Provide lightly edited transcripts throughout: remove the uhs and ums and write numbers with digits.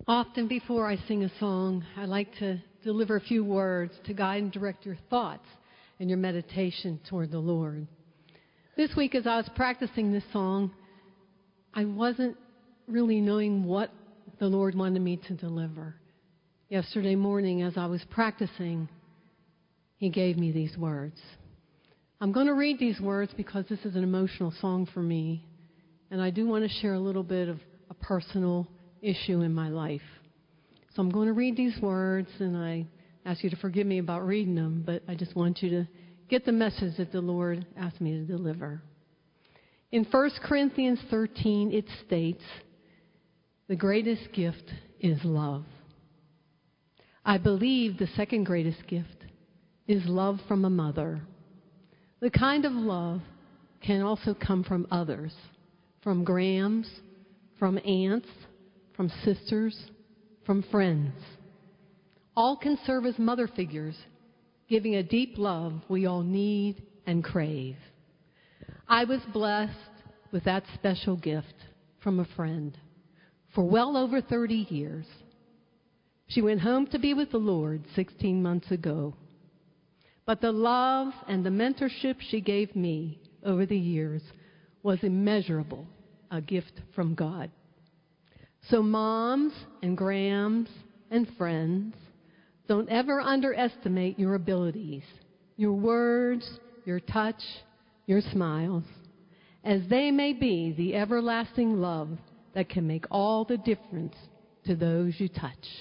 Often before I sing a song, I like to deliver a few words to guide and direct your thoughts and your meditation toward the Lord. This week, as I was practicing this song, I wasn't really knowing what the Lord wanted me to deliver. Yesterday morning, as I was practicing, He gave me these words. I'm going to read these words because this is an emotional song for me, and I do want to share a little bit of a personal issue in my life. So I'm going to read these words, and I ask you to forgive me about reading them, but I just want you to get the message that the Lord asked me to deliver. In 1 Corinthians 13, it states, "The greatest gift is love." I believe the second greatest gift is love from a mother. The kind of love can also come from others, from grams, from aunts, from sisters, from friends. All can serve as mother figures, giving a deep love we all need and crave. I was blessed with that special gift from a friend for well over 30 years. She went home to be with the Lord 16 months ago. But the love and the mentorship she gave me over the years was immeasurable, a gift from God. So moms and grams and friends, don't ever underestimate your abilities, your words, your touch, your smiles, as they may be the everlasting love that can make all the difference to those you touch.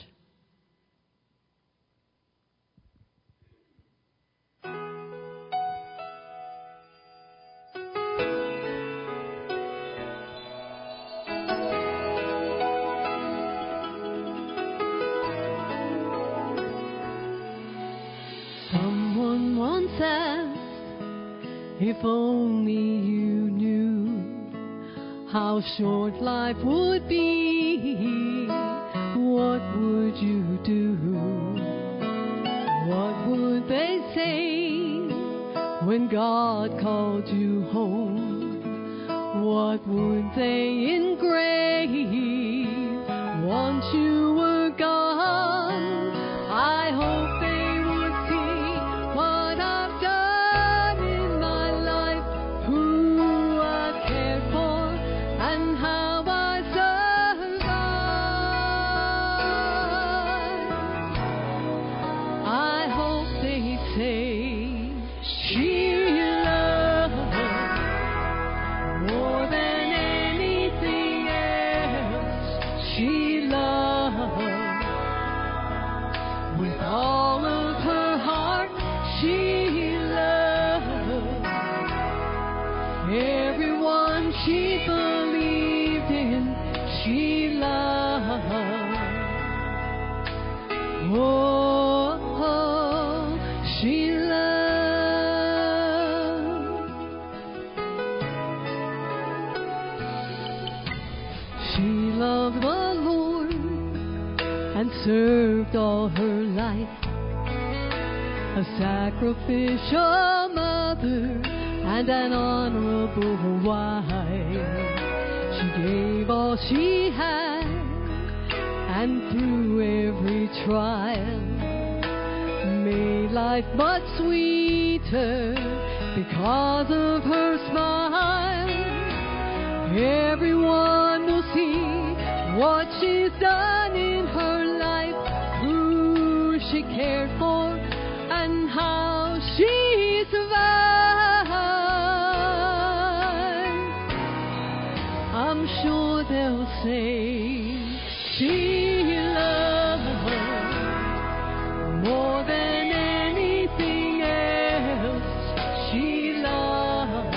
Someone once asked, if only you knew how short life would be, what would you do? What would they say when God called you home? What would they engrave once you were gone? I hope she believed in, she loved. Oh, she loved. She loved the Lord and served all her life, a sacrificial mother and an honorable wife. She gave all she had, and through every trial made life much sweeter because of her smile. Everyone will see what she's done in her life, who she cared for, and how she survived. I'm sure they'll say she loved more than anything else. She loved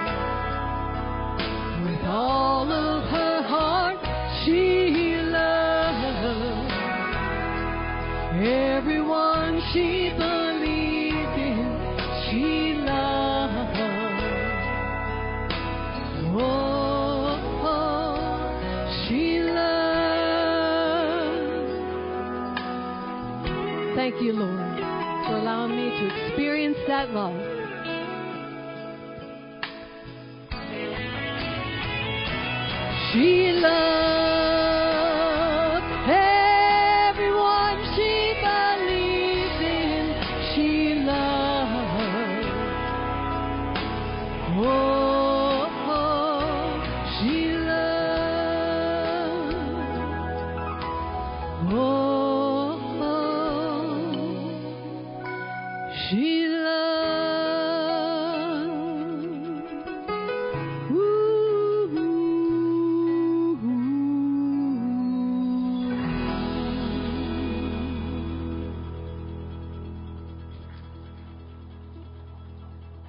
with all of her heart. She loved everyone she believed in. She loved. Oh, thank you, Lord, for allowing me to experience that love. She loved She